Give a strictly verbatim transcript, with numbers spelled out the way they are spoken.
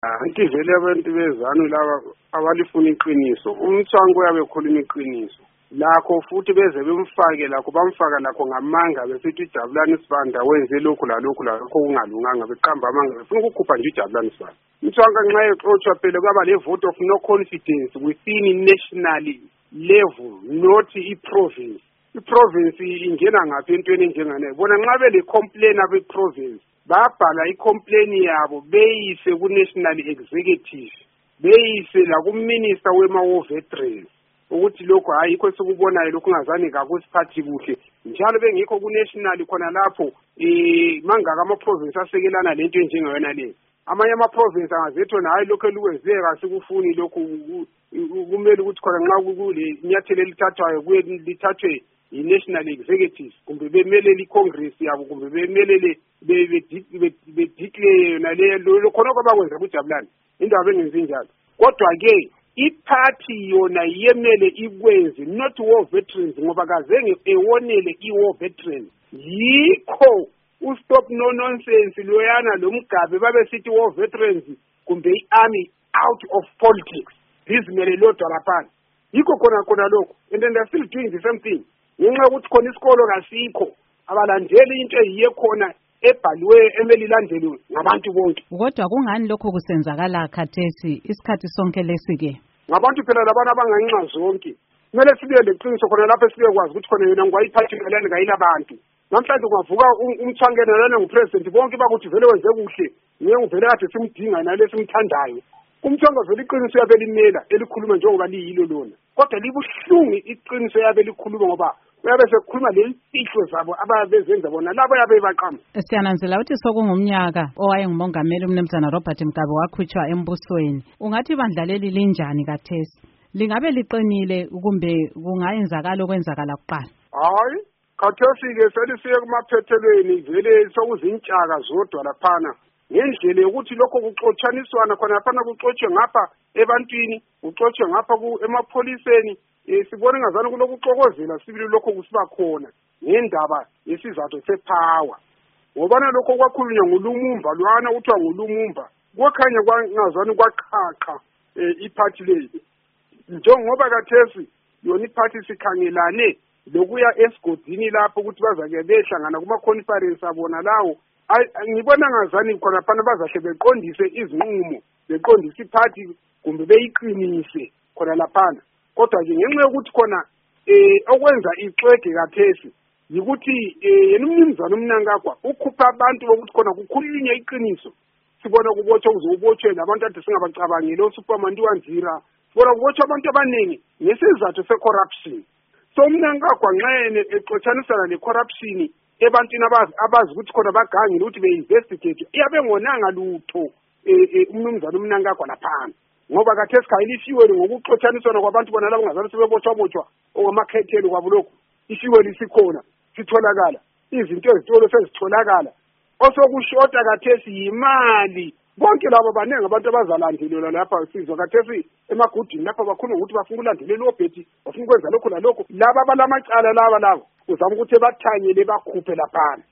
Anti vele abantu bezanu laba abalifuna iqiniso umthwango uyabe khuluma iqiniso lakho futhi beze bemfake lakho bamfaka lakho ngamanga besithi uJabulani Sibanda wenze lokhu lalokhu lakho kungalunganga beqamba amanga befuna ukukhupha nje uJabulani Sibanda. Umthwango nxa exotsha phela kwaba le vote of no confidence within national level not i-province. I-province ingena ngaphi entweni enjengane bona nxa bele complain abe province babhala i-complain yabo beyise ku-national executive beyise la ku-minister wema-war veterans ukuthi lokho ayikho sikubonayo lokhu ngazani kakusiphathi kuhle njalo bengikho ku-national khona lapho um mangaka ama-province asekelana lento enjengayona le amanye ama-province angazethi wona hayi lokhu elukwenzeka sikufuni lokhu kumele ukuthi khona nxa kule nyathelo elithathwayo kuye lithathwe i-national executive kumbe bemelele i-congress yabo kumbe bemelele bedeclare yona leyo khona kwabakwenza kuJabulani indaba engenzi njalo kodwa-ke iphathi yona yemele ikwenze not war veterans ngoba kazenge ewonele i-war veterans yikho ustop no nonsense loyana lomgabe babesithi war veterans kumbe i-army out of politics lizimele lodwa laphana yikho khona khona lokho and then they're still doing the same thing ngenxa yokuthi khona isikolo kasikho abalandeli into eyiye khona ebhaliwe emeli landelwe ngabantu bonke. Kodwa kungani lokho kusenzakala khathesi isikhathi sonke lesi-ke? Ngabantu phela labana abanganxa zonke kumele sibe leqiniso khona lapho sibe kwazi ukuthi khona yena ngwayiphathelane ngayila abantu namhlanje kungavuka umthangene lana ngupresident bonke bakuthi vele wenze kuhle niye ngivele kade simdinga nale simthandayo umthongo vele iqiniso yabe limela elikhuluma njengoba liyilo lona kodwa libuhlungu iqiniso yabe likhuluma ngoba uyabe sekukhuluma lempihlo zabo ababezenza bona labo yabe baqamba. Siyananzela ukuthi sokungumnyaka owayengumongameli umnumzana Robert Mugabe wakhutshwa embusweni ungathi ibandla leli linjani kathesi lingabe liqinile kumbe kungayenzakala okwenzakala kuqala? Hayi khathesi-ke selisiye kumaphethelweni vele sokuzintshaka zodwa laphana ngendlela yokuthi lokho kuxotshaniswana khona laphana kuxotshwe ngapha ebantwini kuxotshwe ngapha emapholiseni um sibone ngazani kulokuxokozela sibili lokho kusiba khona ngendaba yesizathu sepower ngobana lokho kwakhulunywa ngulumumba lwana kuthiwa ngulumumba kwakhanya kwangazani kwaqhaqha um iphathi leyi njengoba kathesi yona iphathi sikhangelane lokuya esigodini lapho ukuthi bazake behlangana kuma-conference abona lawo ngibona ngazani khona phana bazahle beqondise izinqumo beqondise iphathi kumbe beyiqinise khona laphana kodwa-ke ngenxa yokuthi khona um okwenza ixwege kathesi yikuthi um yena umnumzana uMnangagwa ukhupha abantu bokuthi khona kukhulunywe iqiniso sibona kubotshwa kuze kubotshwe labantu ade singabacabangeli oSuperman Wanzira sibona kubotshwa abantu abaningi ngesizathu se-corruption so uMnangagwa nxa yena exotshanisana le-corruption ebantwini abazi ukuthi khona bagangile ukuthi be-investigate iyabe ngonanga lutho um umnumzana uMnangagwa laphana ngoba kathesi khayile ifiweli ngokuxotshaniswana kwabantu bona labo ngazani sebebotshwabotshwa okwamakhekheli kwabo lokhu ifiweli isikhona sitholakala izinto ezitolo sezitholakala osokushota kathesi yimali bonke labo baningi abantu abazalandelelwa lapha sizwa kathesi emagudini lapha bakhuluma ukuthi bafuna ukulandelela obhethi bafuna ukwenza lokhu lalokhu laba abalamacala laba labo uzama ukuthi bathanyele bakhuphe laphana.